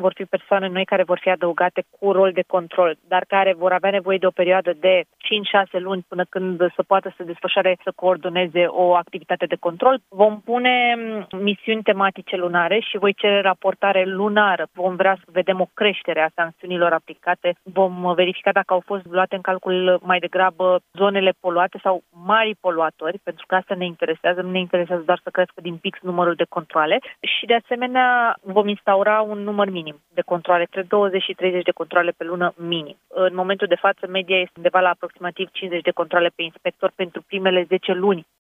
vor fi persoane noi care vor fi adăugate cu rol de control, dar care vor avea nevoie de o perioadă de 5-6 luni până când să poată să desfășoare, să coordoneze o activitate de control. Vom pune misiuni tematice lunare și voi cere raportare lunară. Vom vrea să vedem o creștere a sancțiunilor aplicate. Vom verifica dacă au fost luate în calcul mai degrabă zonele poluate sau mari poluatori, pentru că asta ne interesează. Nu ne interesează doar să crească din pix numărul de controale și de asemenea vom instaura un număr minim de controale, între 20 și 30 de controale pe lună minim. În momentul de față, media este undeva la aproximativ 50 de controale pe inspector pentru primele 10 luni